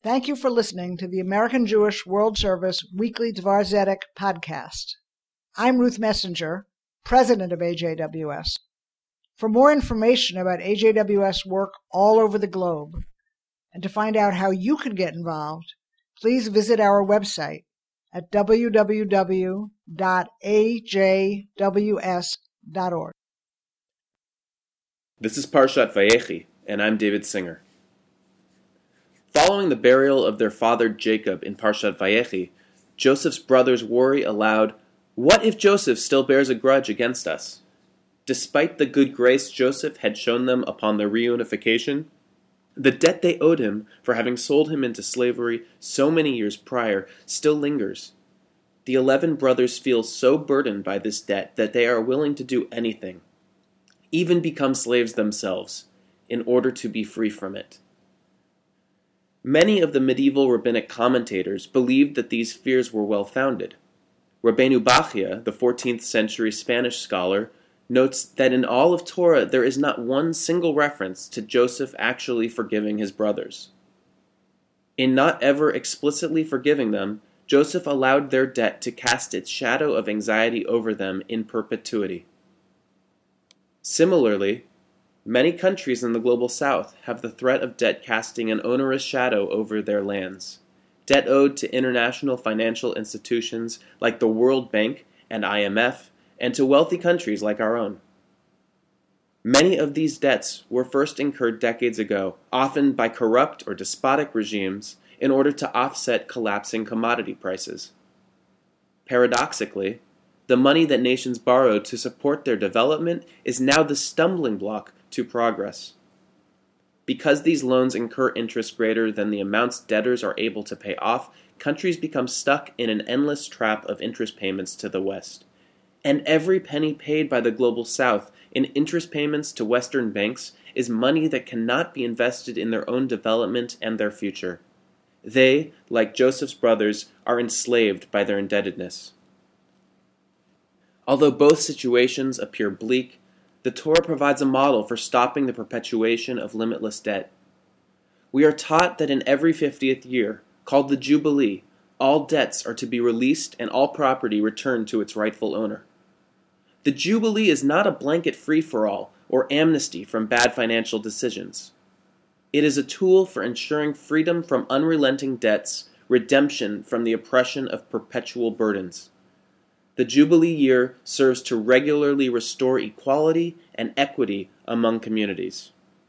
Thank you for listening to the American Jewish World Service Weekly Dvar Zedek podcast. I'm Ruth Messenger, president of AJWS. For more information about AJWS work all over the globe, and to find out how you can get involved, please visit our website at www.ajws.org. This is Parshat Vayechi, and I'm David Singer. Following the burial of their father Jacob in Parshat Vayechi, Joseph's brothers worry aloud, "What if Joseph still bears a grudge against us?" Despite the good grace Joseph had shown them upon their reunification, the debt they owed him for having sold him into slavery so many years prior still lingers. The 11 brothers feel so burdened by this debt that they are willing to do anything, even become slaves themselves, in order to be free from it. Many of the medieval rabbinic commentators believed that these fears were well-founded. Rabbeinu Bachya, the 14th century Spanish scholar, notes that in all of Torah there is not one single reference to Joseph actually forgiving his brothers. In not ever explicitly forgiving them, Joseph allowed their debt to cast its shadow of anxiety over them in perpetuity. Similarly, many countries in the global south have the threat of debt casting an onerous shadow over their lands. Debt owed to international financial institutions like the World Bank and IMF, and to wealthy countries like our own. Many of these debts were first incurred decades ago, often by corrupt or despotic regimes, in order to offset collapsing commodity prices. Paradoxically, the money that nations borrowed to support their development is now the stumbling block to progress. Because these loans incur interest greater than the amounts debtors are able to pay off, countries become stuck in an endless trap of interest payments to the West. And every penny paid by the global South in interest payments to Western banks is money that cannot be invested in their own development and their future. They, like Joseph's brothers, are enslaved by their indebtedness. Although both situations appear bleak, the Torah provides a model for stopping the perpetuation of limitless debt. We are taught that in every 50th year, called the Jubilee, all debts are to be released and all property returned to its rightful owner. The Jubilee is not a blanket free-for-all or amnesty from bad financial decisions. It is a tool for ensuring freedom from unrelenting debts, redemption from the oppression of perpetual burdens. The Jubilee year serves to regularly restore equality and equity among communities.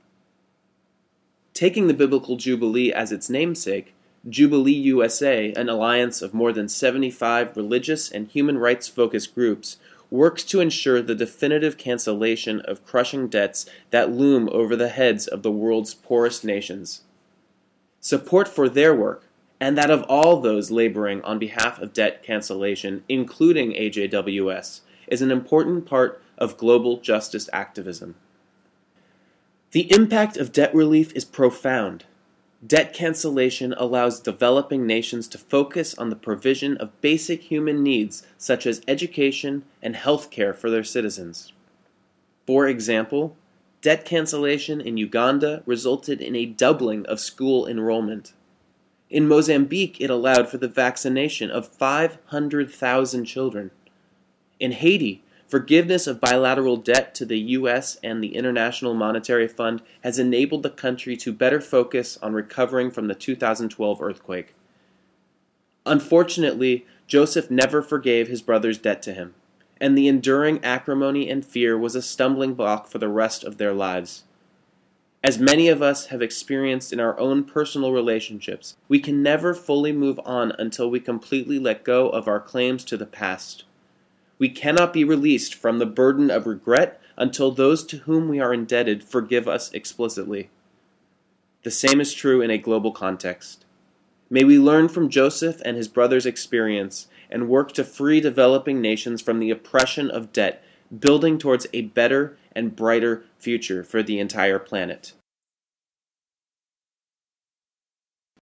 Taking the biblical Jubilee as its namesake, Jubilee USA, an alliance of more than 75 religious and human rights-focused groups, works to ensure the definitive cancellation of crushing debts that loom over the heads of the world's poorest nations. Support for their work, and that of all those laboring on behalf of debt cancellation, including AJWS, is an important part of global justice activism. The impact of debt relief is profound. Debt cancellation allows developing nations to focus on the provision of basic human needs such as education and health care for their citizens. For example, debt cancellation in Uganda resulted in a doubling of school enrollment. In Mozambique, it allowed for the vaccination of 500,000 children. In Haiti, forgiveness of bilateral debt to the U.S. and the International Monetary Fund has enabled the country to better focus on recovering from the 2012 earthquake. Unfortunately, Joseph never forgave his brother's debt to him, and the enduring acrimony and fear was a stumbling block for the rest of their lives. As many of us have experienced in our own personal relationships, we can never fully move on until we completely let go of our claims to the past. We cannot be released from the burden of regret until those to whom we are indebted forgive us explicitly. The same is true in a global context. May we learn from Joseph and his brothers' experience and work to free developing nations from the oppression of debt, building towards a better and brighter future for the entire planet.